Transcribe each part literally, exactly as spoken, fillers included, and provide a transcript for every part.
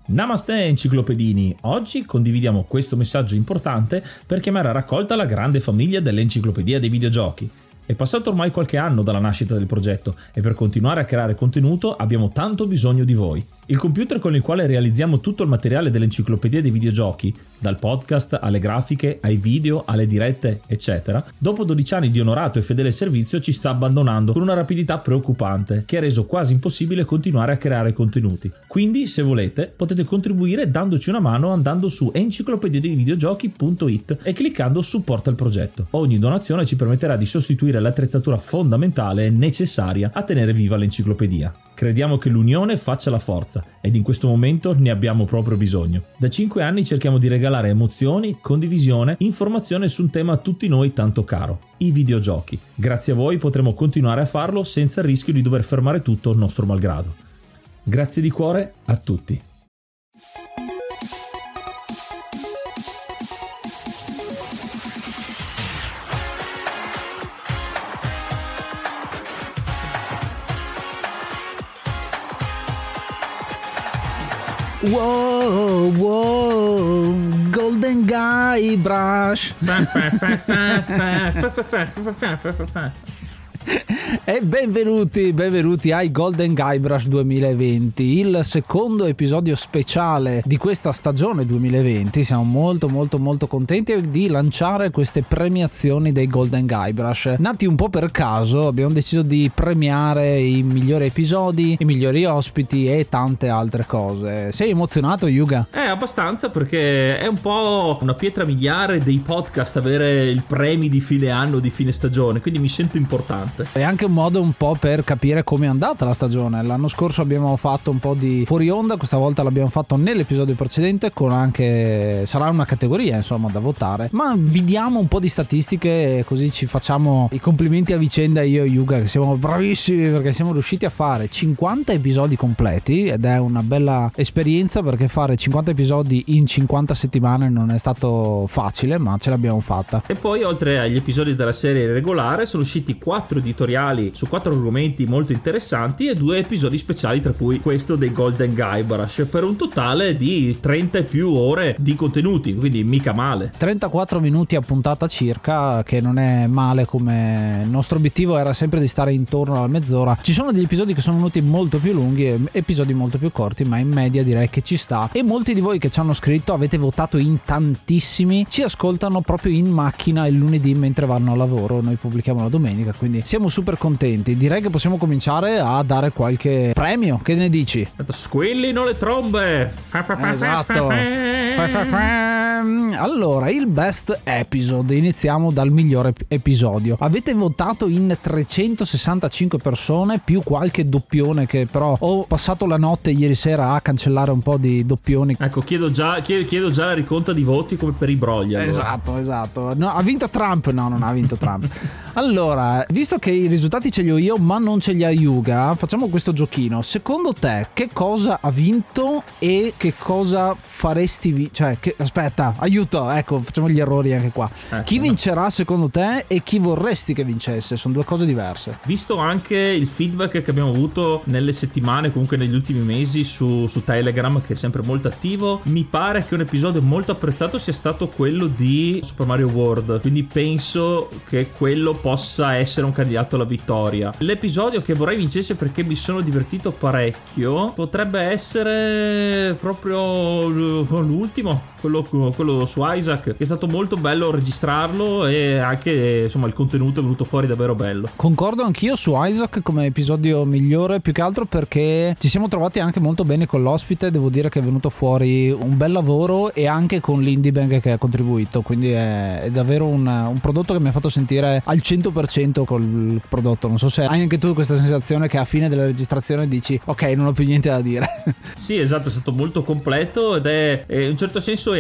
Namaste enciclopedini, oggi condividiamo questo messaggio importante per chiamare a raccolta la grande famiglia dell'enciclopedia dei videogiochi. È passato ormai qualche anno dalla nascita del progetto e per continuare a creare contenuto abbiamo tanto bisogno di voi. Il computer con il quale realizziamo tutto il materiale dell'enciclopedia dei videogiochi, dal podcast alle grafiche, ai video, alle dirette, eccetera, dopo dodici anni di onorato e fedele servizio ci sta abbandonando con una rapidità preoccupante che ha reso quasi impossibile continuare a creare contenuti. Quindi, se volete, potete contribuire dandoci una mano andando su enciclopedia dei videogiochi punto it e cliccando supporta il progetto. Ogni donazione ci permetterà di sostituire l'attrezzatura fondamentale e necessaria a tenere viva l'enciclopedia. Crediamo che l'unione faccia la forza ed in questo momento ne abbiamo proprio bisogno. Da cinque anni cerchiamo di regalare emozioni, condivisione, informazione su un tema a tutti noi tanto caro, i videogiochi. Grazie a voi potremo continuare a farlo senza il rischio di dover fermare tutto nostro malgrado. Grazie di cuore a tutti. Wow, wow, Golden Guybrush. E benvenuti, benvenuti ai Golden Guybrush duemilaventi, il secondo episodio speciale di questa stagione duemilaventi. Siamo molto molto molto contenti di lanciare queste premiazioni dei Golden Guybrush. Nati un po' per caso, abbiamo deciso di premiare i migliori episodi, i migliori ospiti e tante altre cose. Sei emozionato, Yuga? Eh, abbastanza, perché è un po' una pietra miliare dei podcast avere il premi di fine anno, di fine stagione, quindi mi sento importante. È anche un modo un po' per capire come è andata la stagione. L'anno scorso abbiamo fatto un po' di fuori onda, questa volta l'abbiamo fatto nell'episodio precedente con anche, sarà una categoria insomma da votare, ma vi diamo un po' di statistiche così ci facciamo i complimenti a vicenda io e Yuga, che siamo bravissimi perché siamo riusciti a fare cinquanta episodi completi ed è una bella esperienza, perché fare cinquanta episodi in cinquanta settimane non è stato facile, ma ce l'abbiamo fatta. E poi, oltre agli episodi della serie regolare, sono usciti quattro editoriali su quattro argomenti molto interessanti e due episodi speciali, tra cui questo dei Golden Guybrush, per un totale di trenta e più ore di contenuti, quindi mica male. trentaquattro minuti a puntata circa, che non è male, come il nostro obiettivo era sempre di stare intorno alla mezz'ora. Ci sono degli episodi che sono venuti molto più lunghi e episodi molto più corti, ma in media direi che ci sta. E molti di voi che ci hanno scritto, avete votato in tantissimi, ci ascoltano proprio in macchina il lunedì mentre vanno a lavoro. Noi pubblichiamo la domenica, quindi siamo super contenti. Direi che possiamo cominciare a dare qualche premio. Che ne dici? Squillino le trombe. Esatto. Allora, il best episode, iniziamo dal migliore episodio. Avete votato in trecentosessantacinque persone, più qualche doppione che però ho passato la notte ieri sera a cancellare un po' di doppioni. Ecco, chiedo già, chiedo, chiedo già la riconta di voti come per i brogli, allora. Esatto, esatto. No, ha vinto Trump? No, non ha vinto Trump. Allora, visto che i risultati ce li ho io ma non ce li ha Yuga, facciamo questo giochino. Secondo te che cosa ha vinto e che cosa faresti vi- cioè che... aspetta, aiuto, ecco, facciamo gli errori anche qua. Ecco, chi vincerà no. secondo te e chi vorresti che vincesse? Sono due cose diverse. Visto anche il feedback che abbiamo avuto nelle settimane, comunque negli ultimi mesi su, su Telegram, che è sempre molto attivo, mi pare che un episodio molto apprezzato sia stato quello di Super Mario World, quindi penso che quello possa essere un candidato alla vittoria. L'episodio che vorrei vincesse, perché mi sono divertito parecchio, potrebbe essere proprio l'ultimo, quello, quello su Isaac, che è stato molto bello registrarlo e anche insomma il contenuto è venuto fuori davvero bello. Concordo anch'io su Isaac come episodio migliore, più che altro perché ci siamo trovati anche molto bene con l'ospite. Devo dire che è venuto fuori un bel lavoro e anche con l'Indie Bank che ha contribuito, quindi è, è davvero un, un prodotto che mi ha fatto sentire al cento per cento col prodotto. Non so se hai anche tu questa sensazione che a fine della registrazione dici ok, non ho più niente da dire. Sì, esatto, è stato molto completo ed è, è in un certo senso è anche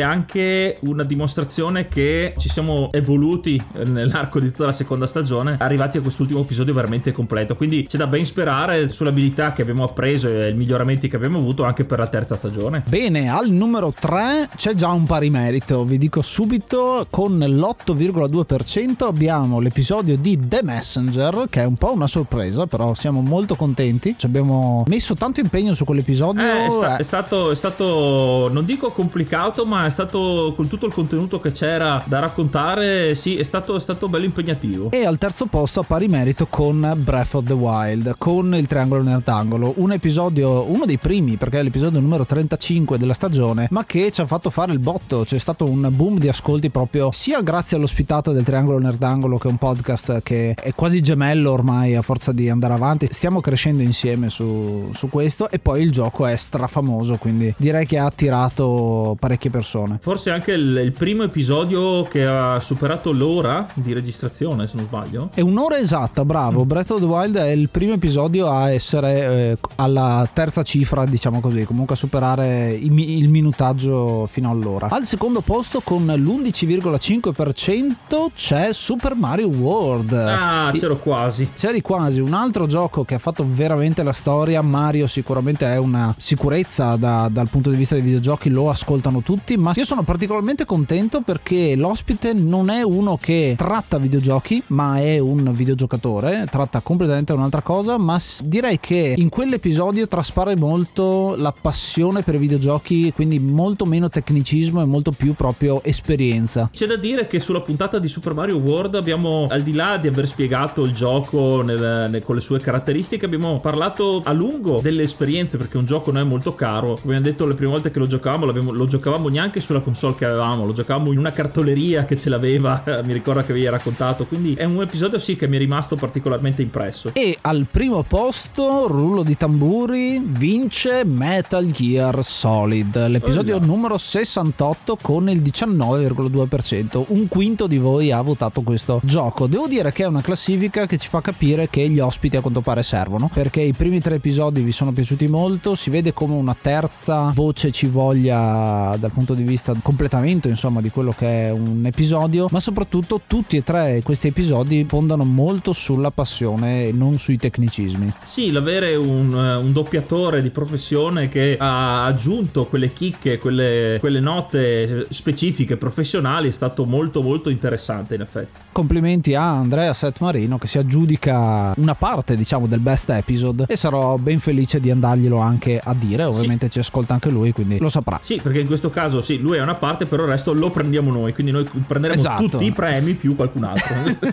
anche una dimostrazione che ci siamo evoluti nell'arco di tutta la seconda stagione, arrivati a quest'ultimo episodio veramente completo, quindi c'è da ben sperare sulle abilità che abbiamo appreso e i miglioramenti che abbiamo avuto anche per la terza stagione. Bene, al numero tre c'è già un pari merito, vi dico subito, con l'otto virgola due per cento abbiamo l'episodio di The Messenger, che è un po' una sorpresa, però siamo molto contenti, ci abbiamo messo tanto impegno su quell'episodio. Eh, è, sta- è stato è stato non dico complicato, ma è stato, con tutto il contenuto che c'era da raccontare, sì, è stato, è stato bello impegnativo. E al terzo posto a pari merito con Breath of the Wild, con il triangolo nell'angolo, un episodio, uno dei primi, perché è l'episodio numero trentacinque della stagione, ma che ci ha fatto fare il botto. C'è stato un boom di ascolti proprio sia grazie all'ospitata del Triangolo Nerdangolo, che è un podcast che è quasi gemello ormai a forza di andare avanti, stiamo crescendo insieme su, su questo, e poi il gioco è strafamoso, quindi direi che ha attirato parecchie persone. Forse anche il, il primo episodio che ha superato l'ora di registrazione, se non sbaglio. È un'ora esatta, bravo. Breath of the Wild è il primo episodio a essere eh, alla terza cifra, diciamo così, comunque a superare il, il minutaggio fino all'ora. Al secondo posto con l'undici virgola cinque per cento c'è Super Mario World. Ah, c'ero quasi. C'eri quasi, un altro gioco che ha fatto veramente la storia. Mario sicuramente è una sicurezza da, dal punto di vista dei videogiochi, lo ascoltano tutti, ma io sono particolarmente contento perché l'ospite non è uno che tratta videogiochi, ma è un videogiocatore, tratta completamente un'altra cosa, ma direi che in quell'episodio traspare molto la passione per i videogiochi, quindi molto meno tecnicismo e molto più proprio esperienza. C'è da dire che sulla puntata di Super Mario World abbiamo, al di là di aver spiegato il gioco nel, nel, con le sue caratteristiche, abbiamo parlato a lungo delle esperienze, perché un gioco non è molto caro. Come abbiamo detto le prime volte che lo giocavamo, lo giocavamo neanche sulla console che avevamo, lo giocavamo in una cartoleria che ce l'aveva, mi ricordo che avevi raccontato, quindi è un episodio sì che mi è rimasto particolarmente impresso. E al primo posto, rullo di tamburi, vince Metal Gear Solid, l'episodio oh, no. numero sessantotto con il diciannove virgola due per cento. Un quinto di voi ha votato questo gioco. Devo dire che è una classifica che ci fa capire che gli ospiti a quanto pare servono, perché i primi tre episodi vi sono piaciuti molto, si vede come una terza voce ci voglia dal punto di vista completamento, insomma, di quello che è un episodio, ma soprattutto tutti e tre questi episodi fondano molto sulla passione e non sui tecnicismi. Sì, l'avere un, un doppiatore di professione che ha aggiunto quelle chicche, quelle, quelle note specifiche professionali è stato molto molto interessante, in effetti. Complimenti a Andrea Setmarino che si aggiudica una parte, diciamo, del best episode, e sarò ben felice di andarglielo anche a dire. Ovviamente sì, ci ascolta anche lui, quindi lo saprà. Sì, perché in questo caso sì, lui è una parte, però il resto lo prendiamo noi, quindi noi prenderemo esatto. tutti i premi più qualcun altro.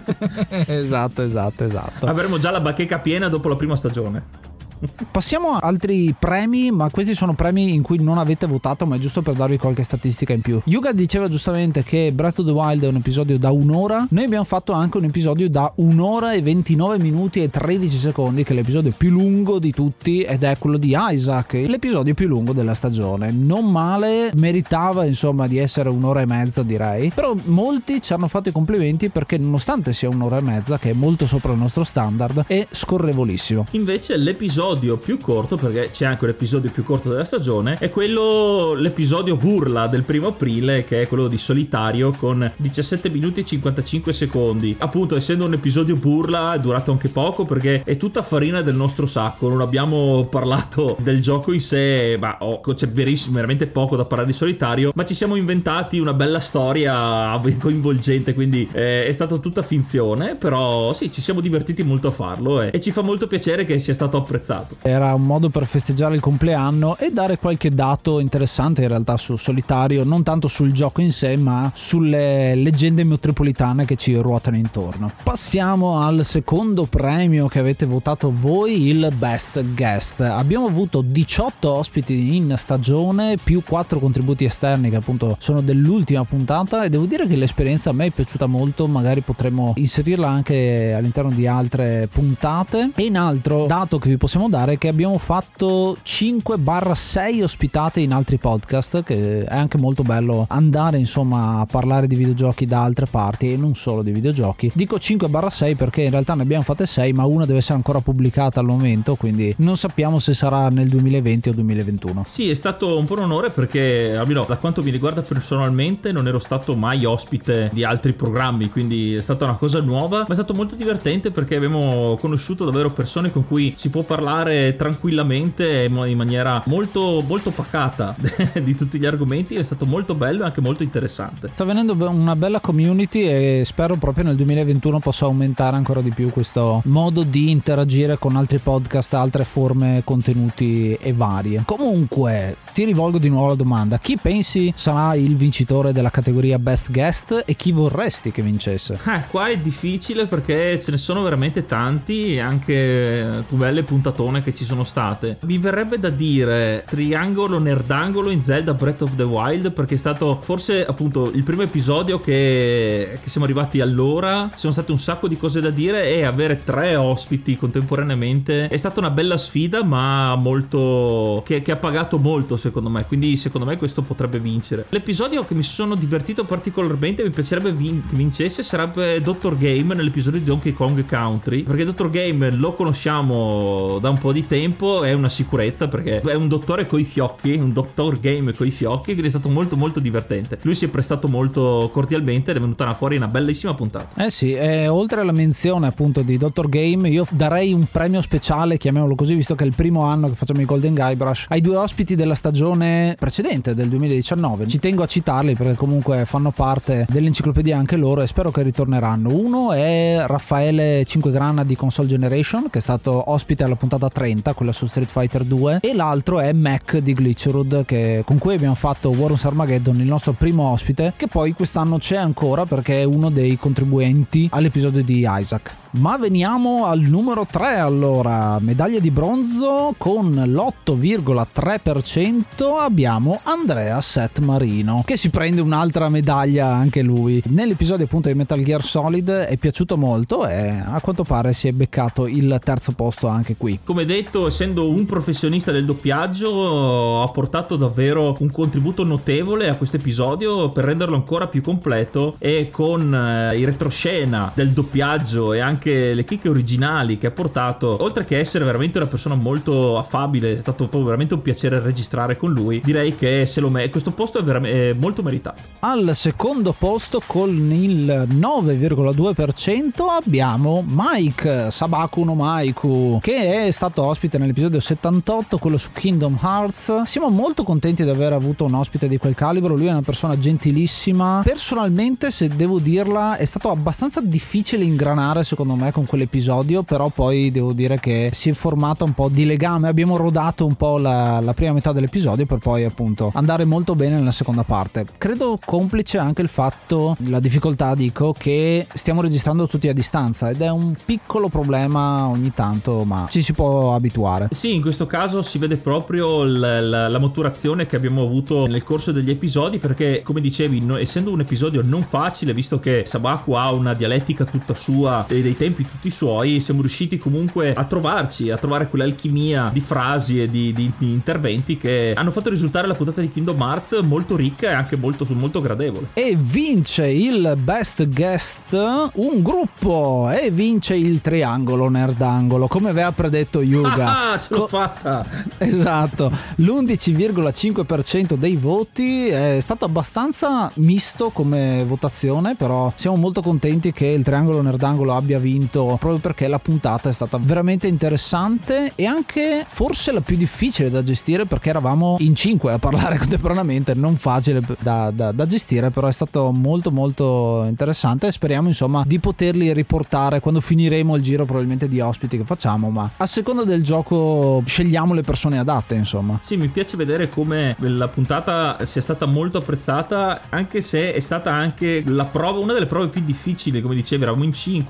esatto, esatto, esatto. Avremo già la bacheca piena dopo la prima stagione. Passiamo a altri premi, ma questi sono premi in cui non avete votato, ma è giusto per darvi qualche statistica in più. Yuga diceva giustamente che Breath of the Wild è un episodio da un'ora. Noi abbiamo fatto anche un episodio da un'ora e ventinove minuti e tredici secondi, che è l'episodio più lungo di tutti, ed è quello di Isaac, l'episodio più lungo della stagione. Non male, meritava insomma di essere un'ora e mezza, direi, però molti ci hanno fatto i complimenti perché nonostante sia un'ora e mezza, che è molto sopra il nostro standard, è scorrevolissimo. Invece l'episodio più corto, perché c'è anche l'episodio più corto della stagione, è quello, l'episodio burla del primo aprile, che è quello di Solitario, con diciassette minuti e cinquantacinque secondi. Appunto, essendo un episodio burla, è durato anche poco perché è tutta farina del nostro sacco, non abbiamo parlato del gioco in sé, ma oh, c'è verissimo, veramente poco da parlare di Solitario, ma ci siamo inventati una bella storia coinvolgente, quindi eh, è stata tutta finzione, però sì, ci siamo divertiti molto a farlo eh, e ci fa molto piacere che sia stato apprezzato. Era un modo per festeggiare il compleanno e dare qualche dato interessante in realtà su Solitario, non tanto sul gioco in sé, ma sulle leggende metropolitane che ci ruotano intorno. Passiamo al secondo premio che avete votato voi, il Best Guest. Abbiamo avuto diciotto ospiti in stagione, più quattro contributi esterni che appunto sono dell'ultima puntata, e devo dire che l'esperienza a me è piaciuta molto, magari potremo inserirla anche all'interno di altre puntate. E in altro dato che vi possiamo possiamo dare è che abbiamo fatto cinque sei ospitate in altri podcast, che è anche molto bello andare insomma a parlare di videogiochi da altre parti e non solo di videogiochi. Dico cinque sei perché in realtà ne abbiamo fatte sei, ma una deve essere ancora pubblicata al momento, quindi non sappiamo se sarà nel duemilaventi o duemilaventuno. Sì, è stato un po' un onore perché almeno da quanto mi riguarda personalmente non ero stato mai ospite di altri programmi, quindi è stata una cosa nuova, ma è stato molto divertente perché abbiamo conosciuto davvero persone con cui si può parlare tranquillamente in maniera molto molto pacata di tutti gli argomenti. È stato molto bello e anche molto interessante. Sta venendo una bella community e spero proprio nel duemilaventuno possa aumentare ancora di più questo modo di interagire con altri podcast, altre forme, contenuti e varie. Comunque ti rivolgo di nuovo la domanda: chi pensi sarà il vincitore della categoria Best Guest e chi vorresti che vincesse? Eh, qua è difficile perché ce ne sono veramente tanti e anche più belle puntatone che ci sono state. Mi verrebbe da dire Triangolo Nerdangolo in Zelda Breath of the Wild, perché è stato forse appunto il primo episodio che, che siamo arrivati all'ora, ci sono state un sacco di cose da dire e avere tre ospiti contemporaneamente è stata una bella sfida, ma molto che, che ha pagato molto secondo me, quindi secondo me questo potrebbe vincere. L'episodio che mi sono divertito particolarmente, mi piacerebbe vin- che vincesse, sarebbe Doctor Game nell'episodio di Donkey Kong Country, perché Doctor Game lo conosciamo da un po' di tempo, è una sicurezza perché è un dottore coi fiocchi, un Doctor Game coi fiocchi, quindi è stato molto molto divertente. Lui si è prestato molto cordialmente ed è venuta fuori una bellissima puntata. Eh sì, e oltre alla menzione appunto di Doctor Game, io darei un premio speciale, chiamiamolo così, visto che è il primo anno che facciamo i Golden Guybrush, ai due ospiti della stagione precedente del duemiladiciannove. Ci tengo a citarli perché comunque fanno parte dell'enciclopedia anche loro e spero che ritorneranno. Uno è Raffaele Cinquegrana di Console Generation, che è stato ospite alla puntata trenta, quella su Street Fighter due, e l'altro è Mac di Glitcherud, che, con cui abbiamo fatto Warons Armageddon, il nostro primo ospite, che poi quest'anno c'è ancora perché è uno dei contribuenti all'episodio di Isaac. Ma veniamo al numero tre allora, medaglia di bronzo con l'otto virgola tre per cento abbiamo Andrea Set Marino, che si prende un'altra medaglia anche lui. Nell'episodio appunto di Metal Gear Solid è piaciuto molto e a quanto pare si è beccato il terzo posto anche qui. Come detto, essendo un professionista del doppiaggio, ha portato davvero un contributo notevole a questo episodio per renderlo ancora più completo, e con eh, i retroscena del doppiaggio e anche le chicche originali che ha portato, oltre che essere veramente una persona molto affabile, è stato veramente un piacere registrare con lui. Direi che se lo me- questo posto è, veramente, è molto meritato. Al secondo posto con il nove virgola due per cento abbiamo Mike Sabaku no Maiku, che è stato ospite nell'episodio settantotto, quello su Kingdom Hearts. Siamo molto contenti di aver avuto un ospite di quel calibro, lui è una persona gentilissima. Personalmente, se devo dirla, è stato abbastanza difficile ingranare secondo me con quell'episodio, però poi devo dire che si è formata un po' di legame, abbiamo rodato un po' la, la prima metà dell'episodio per poi appunto andare molto bene nella seconda parte. Credo complice anche il fatto, la difficoltà dico, che stiamo registrando tutti a distanza ed è un piccolo problema ogni tanto, ma ci si può abituare. Sì, in questo caso si vede proprio l- la, la maturazione che abbiamo avuto nel corso degli episodi, perché come dicevi, no, essendo un episodio non facile, visto che Sabaku ha una dialettica tutta sua e dei tempi tutti suoi, siamo riusciti comunque a trovarci, a trovare quell'alchimia di frasi e di, di, di interventi che hanno fatto risultare la puntata di Kingdom Hearts molto ricca e anche molto, molto gradevole. E vince il Best Guest un gruppo e vince il Triangolo Nerdangolo, come aveva predetto Yuga. Ah, ce l'ho Co- fatta! Esatto, l'undici virgola cinque per cento dei voti, è stato abbastanza misto come votazione, però siamo molto contenti che il Triangolo Nerdangolo abbia vinto, proprio perché la puntata è stata veramente interessante e anche forse la più difficile da gestire, perché eravamo in cinque a parlare contemporaneamente, non facile da, da, da gestire, però è stato molto molto interessante e speriamo insomma di poterli riportare quando finiremo il giro probabilmente di ospiti che facciamo, ma a seconda del gioco scegliamo le persone adatte insomma. Sì, mi piace vedere come la puntata sia stata molto apprezzata, anche se è stata anche la prova, una delle prove più difficili, come dicevi, eravamo in cinque ed è stato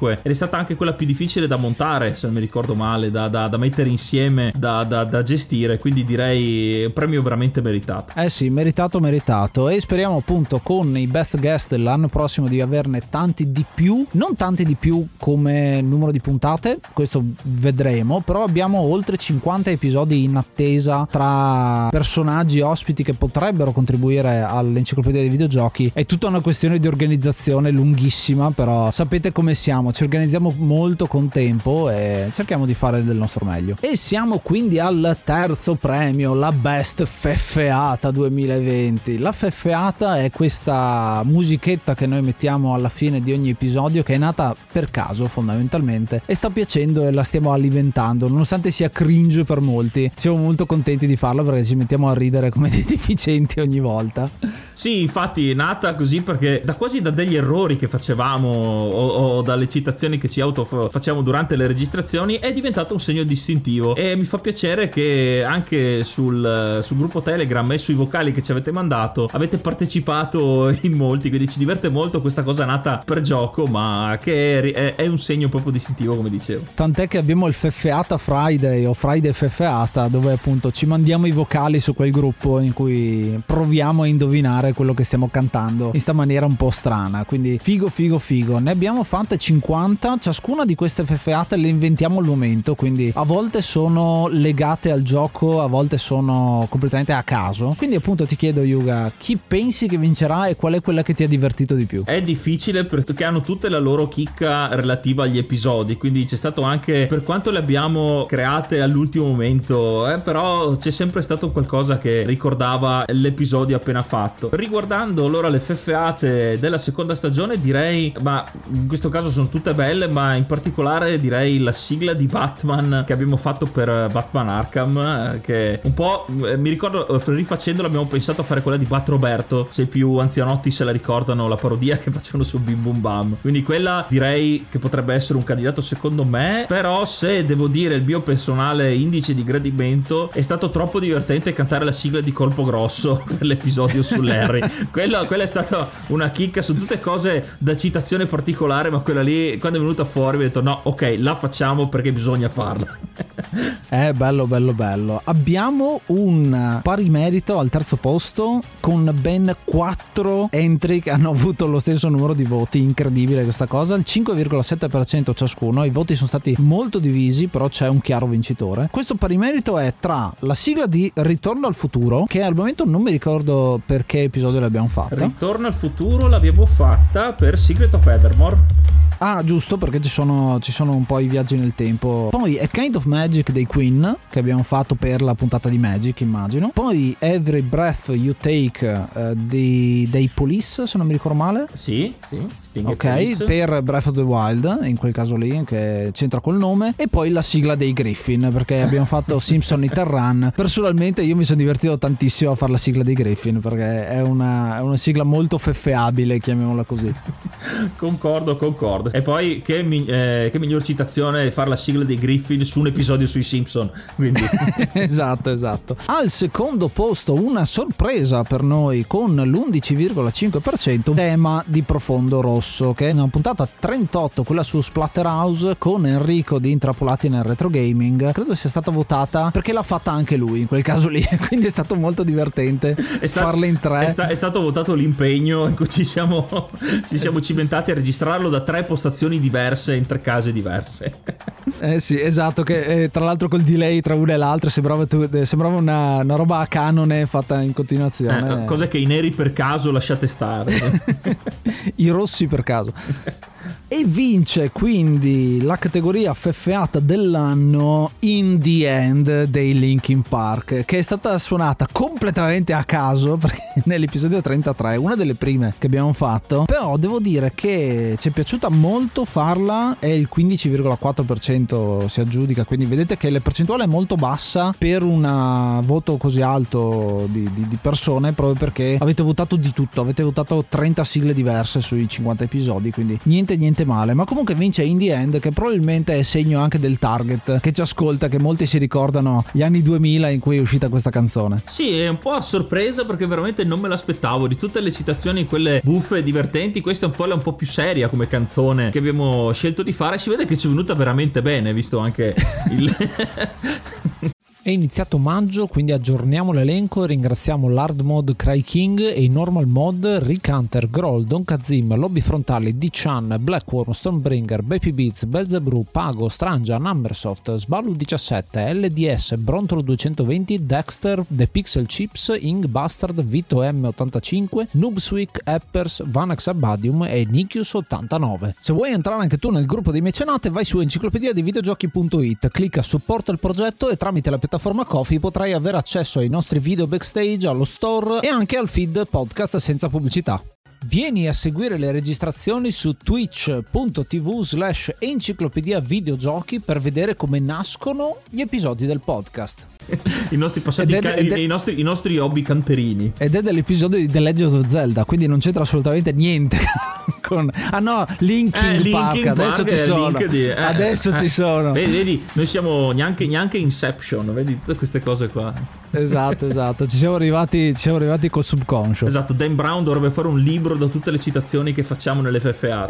stata anche quella più difficile da montare, se non mi ricordo male, da, da, da mettere insieme, da, da, da gestire, quindi direi un premio veramente meritato. Eh sì, meritato meritato, e speriamo appunto con i best guest l'anno prossimo di averne tanti di più, non tanti di più come numero di puntate, questo vedremo, però abbiamo oltre cinquanta episodi in attesa tra personaggi ospiti che potrebbero contribuire all'enciclopedia dei videogiochi. È tutta una questione di organizzazione lunghissima, però sapete come siamo, ci organizziamo molto con tempo e cerchiamo di fare del nostro meglio. E siamo quindi al terzo premio, la Best Feffeata duemilaventi. La Feffeata è questa musichetta che noi mettiamo alla fine di ogni episodio, che è nata per caso fondamentalmente e sta piacendo e la stiamo alimentando, nonostante sia cringe per molti. Siamo molto contenti di farlo perché ci mettiamo a ridere come dei deficienti ogni volta. Sì, infatti è nata così perché da quasi da degli errori che facevamo o, o dalle citazioni che ci auto facciamo durante le registrazioni è diventato un segno distintivo, e mi fa piacere che anche sul, sul gruppo Telegram e sui vocali che ci avete mandato avete partecipato in molti, quindi ci diverte molto questa cosa nata per gioco ma che è, è un segno proprio distintivo, come dicevo. Tant'è che abbiamo il Feffeata Friday o Friday Feffeata, dove appunto ci mandiamo i vocali su quel gruppo in cui proviamo a indovinare quello che stiamo cantando in sta maniera un po' strana, quindi figo figo figo. Ne abbiamo fatte cinquanta, ciascuna di queste feffeate le inventiamo al momento, quindi a volte sono legate al gioco, a volte sono completamente a caso. Quindi appunto ti chiedo, Yuga, chi pensi che vincerà e qual è quella che ti ha divertito di più? È difficile perché hanno tutte la loro chicca relativa agli episodi, quindi c'è stato anche, per quanto le abbiamo create all'ultimo momento, eh, però c'è sempre stato qualcosa che ricordava l'episodio appena fatto. Riguardando allora le feffeate della seconda stagione, direi, ma in questo caso sono tutte belle, ma in particolare direi la sigla di Batman che abbiamo fatto per Batman Arkham, che un po' mi ricordo, rifacendola abbiamo pensato a fare quella di Bat Roberto, se i più anzianotti se la ricordano, la parodia che facevano su Bim Bum Bam, quindi quella direi che potrebbe essere un candidato secondo me. Però se devo dire il mio personale indice di gradimento, è stato troppo divertente cantare la sigla di Colpo Grosso per l'episodio sull'Harry. Quello, quella è stata una chicca, su tutte cose da citazione particolare, ma quella lì quando è venuta fuori mi ho detto no, ok, la facciamo perché bisogna farla. È bello bello bello. Abbiamo un pari merito al terzo posto con ben quattro entry che hanno avuto lo stesso numero di voti, incredibile questa cosa, il cinque virgola sette per cento ciascuno. I voti sono stati molto divisi, però c'è un chiaro vincitore. Questo pari merito è tra la sigla di Ritorno al futuro, che al momento non mi ricordo per che episodio l'abbiamo fatta. Ritorno al futuro l'abbiamo fatta per Secret of Evermore. Ah, giusto, perché ci sono, ci sono un po' i viaggi nel tempo. Poi A Kind of Magic dei Queen, che abbiamo fatto per la puntata di Magic, immagino. Poi Every Breath You Take uh, di, dei Police, se non mi ricordo male. Sì, sì. Sting ok, Police. Per Breath of the Wild, in quel caso lì, che c'entra col nome. E poi la sigla dei Griffin, perché abbiamo fatto Simpson Hit and Run. Personalmente io mi sono divertito tantissimo a fare la sigla dei Griffin, perché è una, è una sigla molto feffeabile, chiamiamola così. Concordo, concordo. E poi che, mi, eh, che miglior citazione fare la sigla dei Griffin su un episodio sui Simpson, quindi esatto esatto. Al secondo posto una sorpresa per noi con l'undici virgola cinque per cento, tema di Profondo Rosso, che è una puntata trentotto, quella su Splatterhouse con Enrico di Intrappolati nel Retro Gaming. Credo sia stata votata perché l'ha fatta anche lui in quel caso lì, quindi è stato molto divertente è sta- farle in tre. È, sta- è stato votato l'impegno in cui ci siamo ci siamo cimentati a registrarlo da tre postazioni diverse in tre case diverse. Eh sì, esatto, che eh, tra l'altro col delay tra una e l'altra sembrava, tu, eh, sembrava una, una roba a canone fatta in continuazione. Eh, cose che i neri per caso lasciate stare. I rossi per caso. E vince quindi la categoria feffeata dell'anno In the End dei Linkin Park, che è stata suonata completamente a caso perché nell'episodio trentatré, una delle prime che abbiamo fatto, però devo dire che ci è piaciuta molto farla e il quindici virgola quattro per cento si aggiudica, quindi vedete che la percentuale è molto bassa per un voto così alto di, di, di persone, proprio perché avete votato di tutto, avete votato trenta sigle diverse sui cinquanta episodi, quindi niente niente male. Ma comunque vince In the End, che probabilmente è segno anche del target che ci ascolta, che molti si ricordano gli anni duemila in cui è uscita questa canzone. Sì, è un po' a sorpresa perché veramente non me l'aspettavo. Di tutte le citazioni quelle buffe e divertenti altrimenti questa è un po', è un po' più seria come canzone che abbiamo scelto di fare. Si vede che ci è venuta veramente bene, visto anche il È iniziato maggio, quindi aggiorniamo l'elenco e ringraziamo l'hard mod Cry King e i normal mod Rick Hunter, Groll, Don Kazim, Lobby Frontali, D-Chan, Blackworm, Stormbringer, Baby Beats, Belzebrew, Pago, Strangia, Numbersoft, Sballu diciassette, L D S, Brontolo duecentoventi, Dexter, The Pixel Chips, Ing Bastard, Vito M ottantacinque, Noobswick, Eppers, Vanax Abadium e Nikius ottantanove. Se vuoi entrare anche tu nel gruppo dei mecenate, vai su enciclopedia di videogiochi punto it, clicca supporta il progetto e tramite la piattaforma Ko-fi potrai avere accesso ai nostri video backstage, allo store e anche al feed podcast senza pubblicità. Vieni a seguire le registrazioni su twitch punto tv slash enciclopedia videogiochi per vedere come nascono gli episodi del podcast. I nostri passati Ed è- ca- ed è- i, nostri, i nostri hobby camperini. Ed è dell'episodio di The Legend of Zelda, quindi non c'entra assolutamente niente con... Ah no, Linkin Eh, Park, Linkin adesso Park ci è sono. link di- eh, Adesso eh, ci sono. Vedi, vedi, noi siamo neanche, neanche Inception, vedi tutte queste cose qua. Esatto, esatto, ci siamo arrivati, ci siamo arrivati col subconscio. Esatto, Dan Brown dovrebbe fare un libro da tutte le citazioni che facciamo nelle F F A.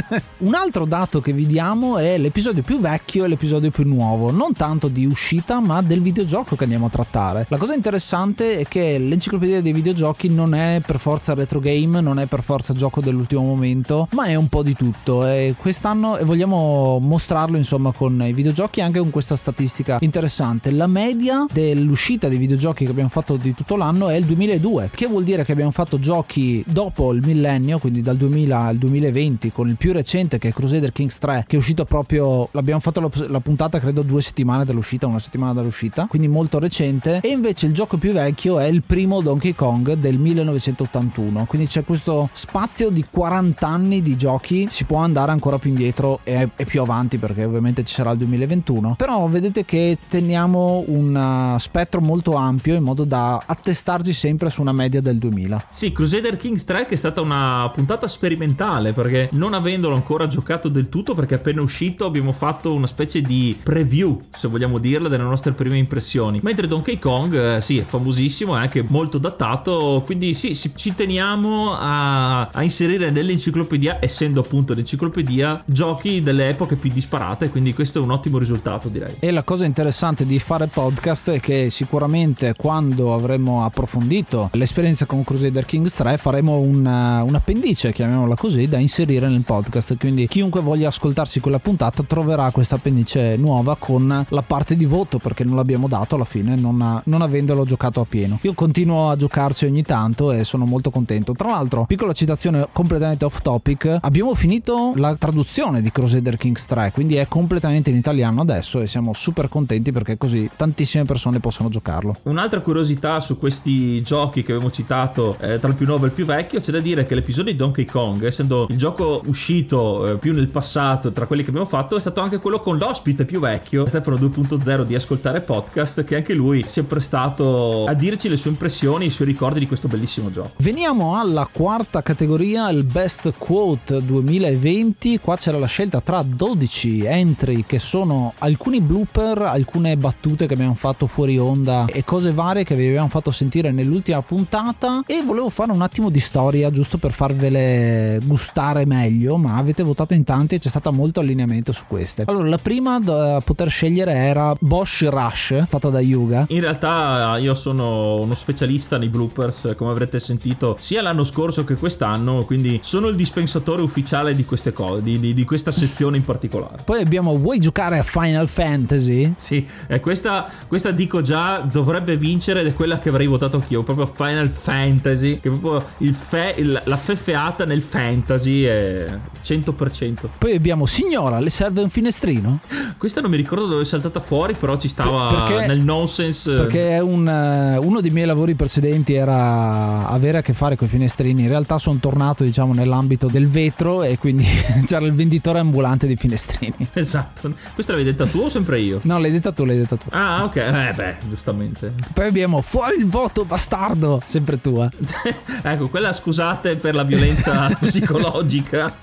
Un altro dato che vi diamo è l'episodio più vecchio e l'episodio più nuovo, non tanto di uscita ma del videogioco che andiamo a trattare. La cosa interessante è che l'enciclopedia dei videogiochi non è per forza retro game, non è per forza gioco dell'ultimo momento, ma è un po' di tutto e quest'anno e vogliamo mostrarlo insomma con i videogiochi anche con questa statistica interessante. La media dell'uscita dei videogiochi che abbiamo fatto di tutto l'anno è il duemiladue, che vuol dire che abbiamo fatto giochi dopo il millennio, quindi dal duemila al duemilaventi, con il più recente che è Crusader Kings tre, che è uscito proprio, l'abbiamo fatto la, la puntata credo due settimane dall'uscita, una settimana dall'uscita, quindi molto recente. E invece il gioco più vecchio è il primo Donkey Kong del millenovecentottantuno, quindi c'è questo spazio di quaranta anni di giochi. Si può andare ancora più indietro e, e più avanti perché ovviamente ci sarà il duemilaventuno, però vedete che teniamo un spettro molto ampio in modo da attestarci sempre su una media del duemila. Sì, Crusader Kings tre che è stata una puntata sperimentale, perché non avendolo ancora giocato del tutto, perché appena uscito abbiamo fatto una specie di preview, se vogliamo dirla, delle nostre prime impressioni, mentre Donkey Kong eh, sì, è famosissimo, è anche molto datato, quindi sì, sì, ci teniamo a, a inserire nell'enciclopedia, essendo appunto l'enciclopedia, giochi delle epoche più disparate, quindi questo è un ottimo risultato, direi. E la cosa interessante di fare podcast è che sicuramente quando avremo approfondito l'esperienza con Crusader Kings tre faremo un, un appendice, chiamiamola così, da inserire nel podcast, quindi chiunque voglia ascoltarsi quella puntata troverà questa appendice nuova con la parte di voto, perché non l'abbiamo dato alla fine, non, ha, non avendolo giocato a pieno. Io continuo a giocarci ogni tanto e sono molto contento. Tra l'altro, piccola citazione completamente off topic, abbiamo finito la traduzione di Crusader Kings tre, quindi è completamente in italiano adesso e siamo super contenti perché così tantissime persone possono giocarlo. Un'altra curiosità su questi giochi che abbiamo citato, eh, tra il più nuovo e il più vecchio, c'è da dire che l'episodio di Donkey Kong, essendo il gioco uscito eh, più nel passato tra quelli che abbiamo fatto, è stato anche quello con l'ospite più vecchio, Stefano due punto zero di Ascoltare Podcast, che anche lui si è prestato a dirci le sue impressioni, i suoi ricordi di questo bellissimo gioco. Veniamo alla quarta categoria, il Best Quote duemilaventi. Qua c'era la scelta tra dodici entry che sono alcuni blooper, alcune battute che abbiamo fatto fuori onda e cose varie che vi abbiamo fatto sentire nell'ultima puntata, e volevo fare un attimo di storia giusto per farvele gustare meglio, ma avete votato in tanti e c'è stato molto allineamento su queste. Allora, la prima da poter scegliere era Bosch Rush, fatta da Yuga. In realtà io sono uno specialista nei bloopers, come avrete sentito sia l'anno scorso che quest'anno, quindi sono il dispensatore ufficiale di queste cose, di, di, di questa sezione in particolare. Poi abbiamo Vuoi giocare a Final Fantasy? Sì, eh, questa, questa dico già dovrebbe vincere ed è quella che avrei votato anch'io, proprio Final Fantasy, che è proprio il fe, il, la feffeata nel fantasy è cento per cento. Poi abbiamo Signora, le serve un finestrino? Questa non mi ricordo dove è saltata fuori, però ci stava perché, nel nonsense. Perché è un, uh, uno dei miei lavori precedenti era avere a che fare con i finestrini. In realtà sono tornato, diciamo, nell'ambito del vetro e quindi c'era il venditore ambulante di finestrini. Esatto. Questa l'avevi detta tu o sempre io? No, l'hai detta tu, l'hai detta tu. Ah, ok. Eh beh, giustamente. Poi abbiamo Fuori il voto, bastardo, sempre tua. Ecco, quella scusate per la violenza psicologica.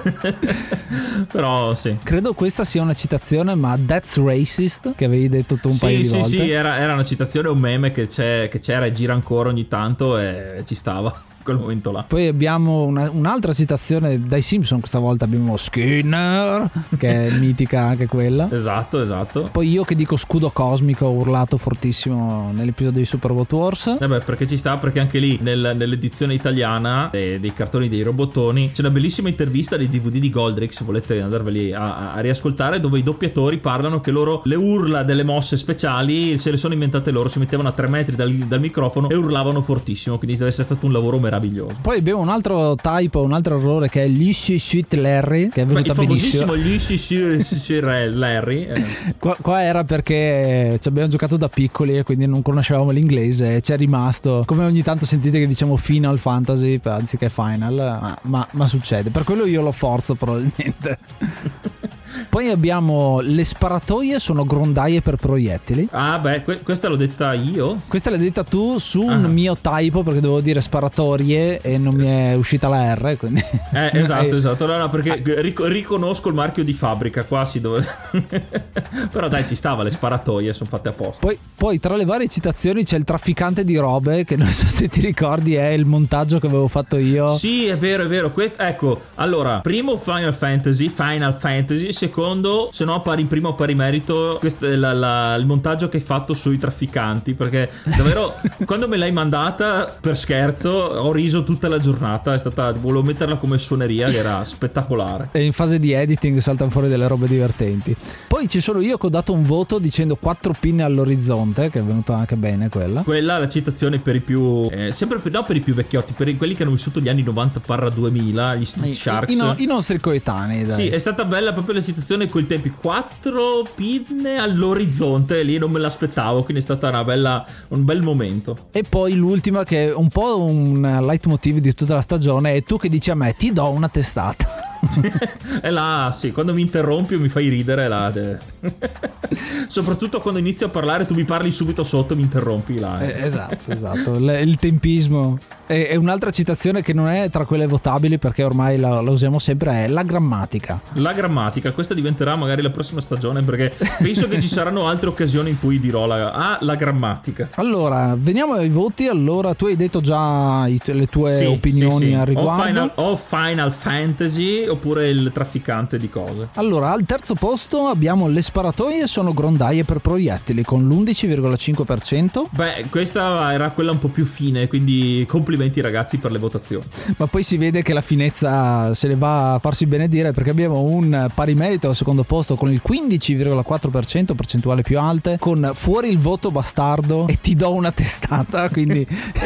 Però sì. Credo questa sia una citazione, ma That's Racist, che avevi detto tu un sì, paio di sì, volte. Sì, sì, era, era una citazione, un meme che, c'è, che c'era e gira ancora ogni tanto e ci stava. quel momento là. Poi abbiamo una, un'altra citazione dai Simpson, questa volta abbiamo Skinner, che è mitica anche quella. Esatto, esatto. Poi io che dico scudo cosmico ho urlato fortissimo nell'episodio di Super Robot Wars. Eh beh, perché ci sta, perché anche lì nel, nell'edizione italiana dei, dei cartoni dei robottoni c'è una bellissima intervista dei D V D di Goldrake, se volete andarveli a, a riascoltare, dove i doppiatori parlano che loro le urla delle mosse speciali se le sono inventate loro, si mettevano a tre metri dal, dal microfono e urlavano fortissimo, quindi deve essere stato un lavoro meraviglioso. Poi abbiamo un altro typo, un altro errore, che è gli Shit Larry, che è venuta benissimo. Gli Shit Larry. Eh. Qua, qua era perché ci abbiamo giocato da piccoli e quindi non conoscevamo l'inglese e ci è rimasto, come ogni tanto sentite che diciamo Final Fantasy anziché Final, ma, ma, ma succede, per quello io lo forzo probabilmente. Poi abbiamo le sparatoie sono grondaie per proiettili. Ah beh, que- questa l'ho detta io. Questa l'hai detta tu su ah. un mio typo, perché dovevo dire sparatorie e non mi è uscita la R, quindi... Eh esatto, esatto. No, no, perché ric- riconosco il marchio di fabbrica, qua si dove... Però dai, ci stava, le sparatoie sono fatte apposta. Poi, poi tra le varie citazioni c'è il trafficante di robe, che non so se ti ricordi, è il montaggio che avevo fatto io. Sì, è vero, è vero. Quest- ecco, allora, primo Final Fantasy, Final Fantasy, secondo, se no pari primo pari merito, questo è la, la, il montaggio che hai fatto sui trafficanti, perché davvero quando me l'hai mandata per scherzo ho riso tutta la giornata, è stata, volevo metterla come suoneria, che era spettacolare. E in fase di editing saltano fuori delle robe divertenti. Poi ci sono io che ho dato un voto dicendo quattro pinne all'orizzonte, che è venuta anche bene quella. Quella la citazione per i più eh, sempre per, no per i più vecchiotti, per quelli che hanno vissuto gli anni novanta duemila, gli Street Sharks, I, i, no, i nostri coetanei, dai. Sì, è stata bella proprio la citazione quei tempi, quattro pinne all'orizzonte, lì non me l'aspettavo, quindi è stata una bella, un bel momento. E poi l'ultima, che è un po' un leitmotiv di tutta la stagione, è tu che dici a me ti do una testata. E là, sì, quando mi interrompi o mi fai ridere là, de... soprattutto quando inizio a parlare tu mi parli subito sotto, mi interrompi là. Eh, esatto, esatto, il, il tempismo. E, e un'altra citazione che non è tra quelle votabili, perché ormai la, la usiamo sempre, è la grammatica. La grammatica, questa diventerà magari la prossima stagione, perché penso che ci saranno altre occasioni in cui dirò la, ah, la grammatica. Allora, veniamo ai voti. Allora, tu hai detto già i, le tue sì, opinioni sì, sì. al riguardo. O Final, o Final Fantasy oppure il trafficante di cose. Allora, al terzo posto abbiamo le sparatoie sono grondaie per proiettili con l'undici virgola cinque per cento. Beh, questa era quella un po' più fine, quindi complimenti ragazzi per le votazioni. Ma poi si vede che la finezza se ne va a farsi benedire, perché abbiamo un pari merito al secondo posto con il quindici virgola quattro per cento, percentuale più alte, con fuori il voto bastardo e ti do una testata, quindi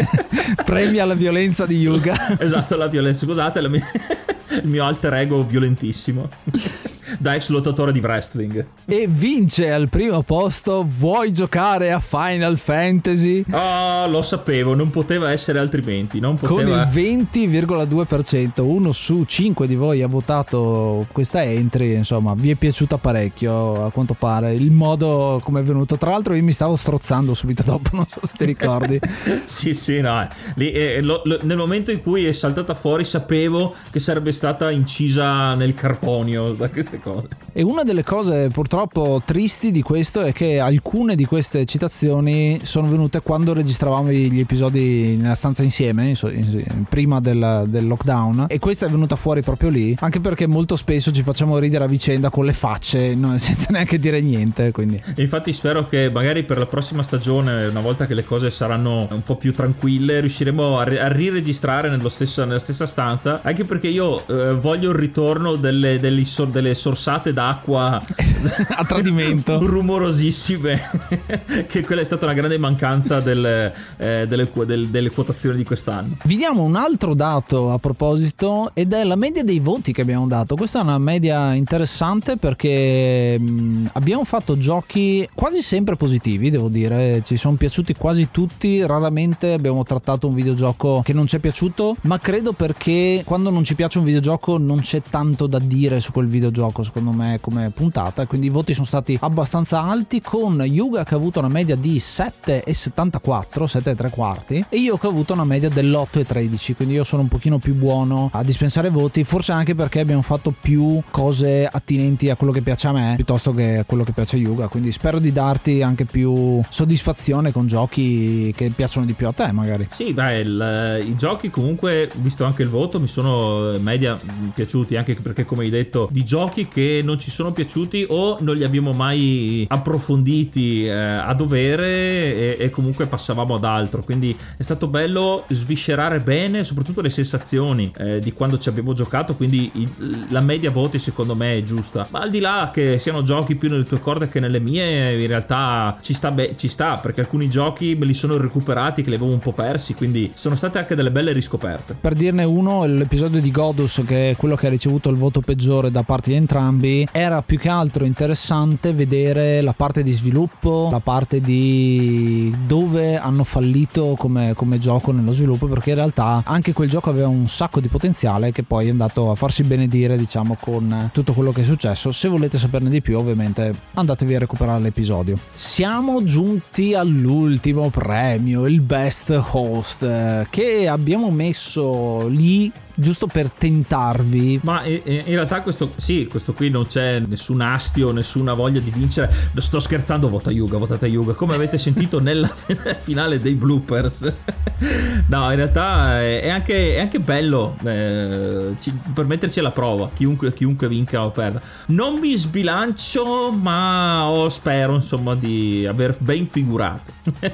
premia la violenza di Yuga. Esatto, la violenza, scusate, la mia... il mio alter ego violentissimo da ex lottatore di wrestling. E vince al primo posto Vuoi giocare a Final Fantasy? Oh, lo sapevo, non poteva essere altrimenti, non poteva... Con il venti virgola due per cento. Uno su cinque di voi ha votato questa entry. Insomma, vi è piaciuta parecchio a quanto pare il modo come è venuto. Tra l'altro io mi stavo strozzando subito dopo, non so se ti ricordi. Sì sì, no, lì, eh, lo, lo, nel momento in cui è saltata fuori sapevo che sarebbe stata incisa nel carbonio da queste cose. E una delle cose purtroppo tristi di questo è che alcune di queste citazioni sono venute quando registravamo gli episodi nella stanza insieme, prima del, del lockdown, e questa è venuta fuori proprio lì, anche perché molto spesso ci facciamo ridere a vicenda con le facce, no, senza neanche dire niente, quindi. Infatti spero che magari per la prossima stagione, una volta che le cose saranno un po' più tranquille, riusciremo a, a riregistrare nello stesso, nella stessa stanza, anche perché io eh, voglio il ritorno delle, delle, sor, delle sorsate d'acqua a tradimento rumorosissime, che quella è stata una grande mancanza del, eh, delle, del, delle quotazioni di quest'anno. Vi diamo un altro dato a proposito, ed è la media dei voti che abbiamo dato. Questa è una media interessante perché mh, abbiamo fatto giochi quasi sempre positivi, devo dire, ci sono piaciuti quasi tutti, raramente abbiamo trattato un videogioco che non ci è piaciuto, ma credo perché quando non ci piace un videogioco non c'è tanto da dire su quel videogioco, secondo me come, come puntata, quindi i voti sono stati abbastanza alti, con Yuga che ha avuto una media di sette virgola settantaquattro, sette e tre quarti, e io che ho avuto una media dell'otto virgola tredici, quindi io sono un pochino più buono a dispensare voti, forse anche perché abbiamo fatto più cose attinenti a quello che piace a me piuttosto che a quello che piace a Yuga, quindi spero di darti anche più soddisfazione con giochi che piacciono di più a te magari. Sì, beh, il, i giochi comunque, visto anche il voto, mi sono media piaciuti, anche perché come hai detto, di giochi che non ci sono piaciuti o non li abbiamo mai approfonditi eh, a dovere e, e comunque passavamo ad altro, quindi è stato bello sviscerare bene soprattutto le sensazioni eh, di quando ci abbiamo giocato, quindi i, la media voti secondo me è giusta, ma al di là che siano giochi più nelle tue corde che nelle mie, in realtà ci sta, be- ci sta perché alcuni giochi me li sono recuperati che li avevo un po' persi, quindi sono state anche delle belle riscoperte. Per dirne uno, l'episodio di Godus, che è quello che ha ricevuto il voto peggiore da parte di entrambi, era più che altro interessante vedere la parte di sviluppo, la parte di dove hanno fallito come, come gioco nello sviluppo, perché in realtà anche quel gioco aveva un sacco di potenziale che poi è andato a farsi benedire, diciamo, con tutto quello che è successo. Se volete saperne di più, ovviamente andatevi a recuperare l'episodio. Siamo giunti all'ultimo premio, il Best Host, che abbiamo messo lì giusto per tentarvi. Ma in realtà questo sì, questo qui non c'è nessun astio, nessuna voglia di vincere. Sto scherzando, vota Yuga, votate Yuga, come avete sentito nella finale dei bloopers. No, in realtà è anche, è anche bello eh, ci, per metterci alla prova, chiunque, chiunque vinca o perda. Non mi sbilancio, ma oh, spero insomma di aver ben figurato.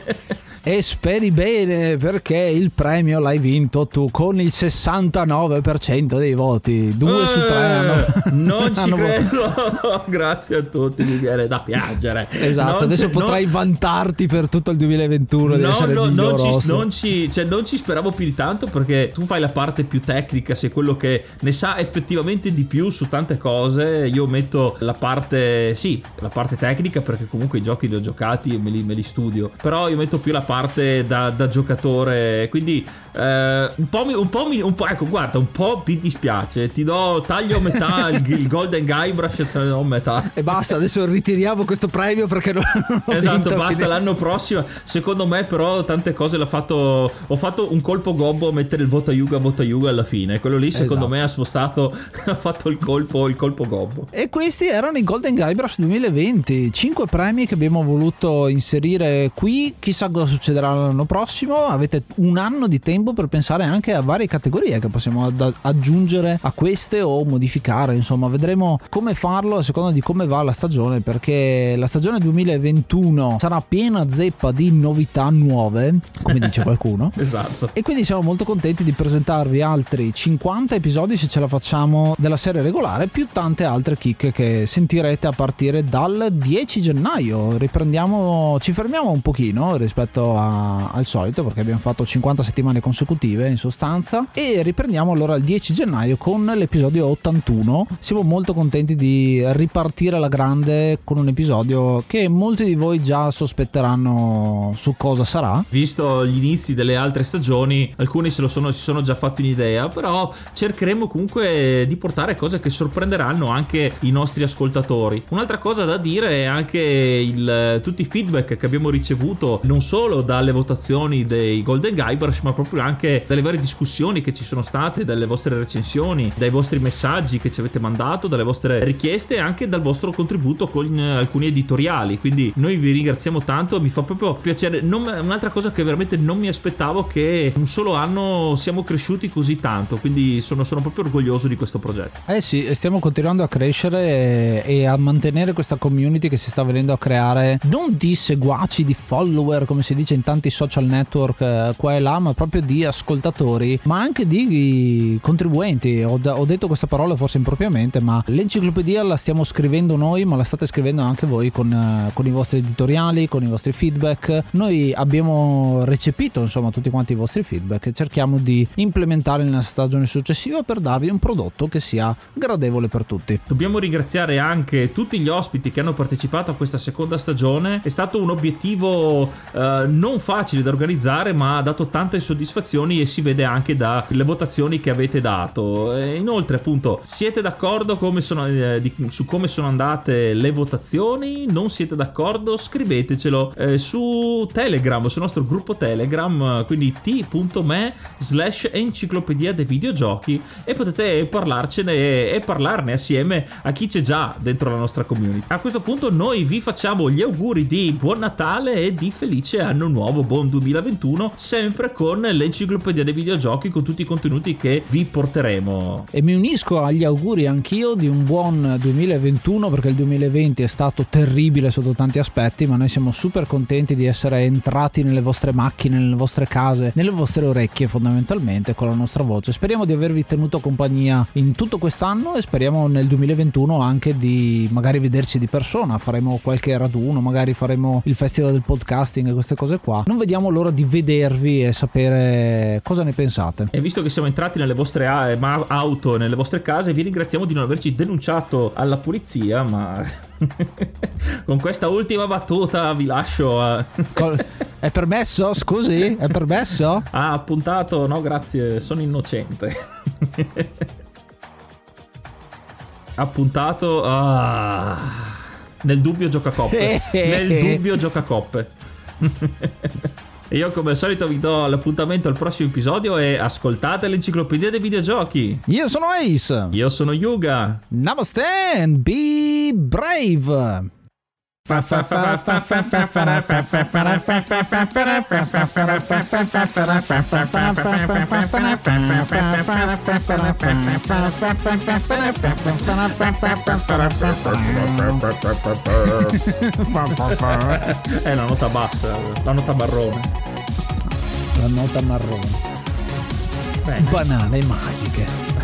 E speri bene, perché il premio l'hai vinto tu con il sessantanove per cento dei voti. Due eh, su tre hanno, non ci credo. Grazie a tutti, mi viene da piangere. Esatto, non adesso c- potrai non... vantarti per tutto il duemilaventuno di no, essere no, il miglior non ci, host. non, ci, cioè, non ci speravo più di tanto, perché tu fai la parte più tecnica, sei quello che ne sa effettivamente di più su tante cose. Io metto la parte, sì, la parte tecnica, perché comunque i giochi li ho giocati e me li, me li studio, però io metto più la parte da, da giocatore, quindi eh, un po' mi, un po' mi, un po', ecco, guarda, un po' mi dispiace, ti do, taglio a metà il, il Golden Guybrush, te ne do metà e basta. Adesso ritiriamo questo premio perché non, non ho esatto, vinto, basta, quindi... l'anno prossimo. Secondo me però tante cose l'ha fatto, ho fatto un colpo gobbo a mettere il voto a Yuga, voto a Yuga alla fine, quello lì secondo esatto. me ha spostato, ha fatto il colpo, il colpo gobbo. E questi erano i Golden Guybrush duemilaventi, cinque premi che abbiamo voluto inserire qui. Chissà cosa succederà l'anno prossimo, avete un anno di tempo per pensare anche a varie categorie che possiamo ad- aggiungere a queste o modificare, insomma vedremo come farlo a seconda di come va la stagione, perché la stagione duemilaventuno sarà piena zeppa di novità nuove, come dice qualcuno. Esatto. E quindi siamo molto contenti di presentarvi altri cinquanta episodi, se ce la facciamo, della serie regolare, più tante altre chicche che sentirete a partire dal dieci gennaio. Riprendiamo, ci fermiamo un pochino rispetto a, al solito, perché abbiamo fatto cinquanta settimane consecutive in sostanza, e riprendiamo allora il dieci gennaio con l'episodio ottantuno. Siamo molto contenti di ripartire alla grande con un episodio che molti di voi già sospetteranno su cosa sarà. Visto gli inizi delle altre stagioni, alcuni se lo sono, si sono già fatti un'idea, però cercheremo comunque di portare cose che sorprenderanno anche i nostri ascoltatori. Un'altra cosa da dire è anche il, tutti i feedback che abbiamo ricevuto, non solo dalle votazioni dei Golden Guybrush, ma proprio anche dalle varie discussioni che ci sono state, dalle vostre recensioni, dai vostri messaggi che ci avete mandato, dalle vostre richieste e anche dal vostro contributo con alcuni editoriali. Quindi noi vi ringraziamo tanto, mi fa proprio piacere. Non, un'altra cosa che veramente non mi aspettavo, che in un solo anno siamo cresciuti così tanto, quindi sono, sono proprio orgoglioso di questo progetto. Eh sì, stiamo continuando a crescere e, e a mantenere questa community che si sta venendo a creare, non di seguaci, di follower come si dice in tanti social network eh, qua e là, ma proprio di ascoltatori, ma anche di contribuenti. Ho, ho detto questa parola forse impropriamente, ma l'enciclopedia la stiamo scrivendo noi, ma la state scrivendo anche voi con, eh, con i vostri editoriali, con i vostri feedback. Noi abbiamo recepito insomma tutti quanti i vostri feedback e cerchiamo di implementarli nella stagione successiva per darvi un prodotto che sia gradevole per tutti. Dobbiamo ringraziare anche tutti gli ospiti che hanno partecipato a questa seconda stagione. È stato un obiettivo eh, non facili da organizzare, ma ha dato tante soddisfazioni e si vede anche dalle votazioni che avete dato. E inoltre, appunto, siete d'accordo come sono, eh, di, su come sono andate le votazioni? Non siete d'accordo? Scrivetecelo eh, su Telegram, sul nostro gruppo Telegram, quindi t.me slash enciclopedia dei videogiochi, e potete parlarcene e, e parlarne assieme a chi c'è già dentro la nostra community. A questo punto noi vi facciamo gli auguri di buon Natale e di felice anno nuovo, buon duemilaventuno, sempre con l'enciclopedia dei videogiochi, con tutti i contenuti che vi porteremo. E mi unisco agli auguri anch'io di un buon duemilaventuno, perché il duemilaventi è stato terribile sotto tanti aspetti, ma noi siamo super contenti di essere entrati nelle vostre macchine, nelle vostre case, nelle vostre orecchie fondamentalmente con la nostra voce. Speriamo di avervi tenuto compagnia in tutto quest'anno e speriamo nel duemilaventuno anche di magari vederci di persona. Faremo qualche raduno, magari faremo il festival del podcasting e queste cose qua. Non vediamo l'ora di vedervi e sapere cosa ne pensate. E visto che siamo entrati nelle vostre auto e nelle vostre case, vi ringraziamo di non averci denunciato alla polizia, ma con questa ultima battuta vi lascio a... È permesso? Scusi? È permesso? Ah, appuntato? No, grazie, sono innocente. Appuntato. Ah. Nel dubbio gioca coppe. Nel dubbio gioca coppe. E io come al solito vi do l'appuntamento al prossimo episodio e ascoltate l'enciclopedia dei videogiochi. Io sono Ace. Io sono Yuga. Namaste and be brave. È la nota bassa, la nota marrone. La nota marrone. Bene. Banane magiche.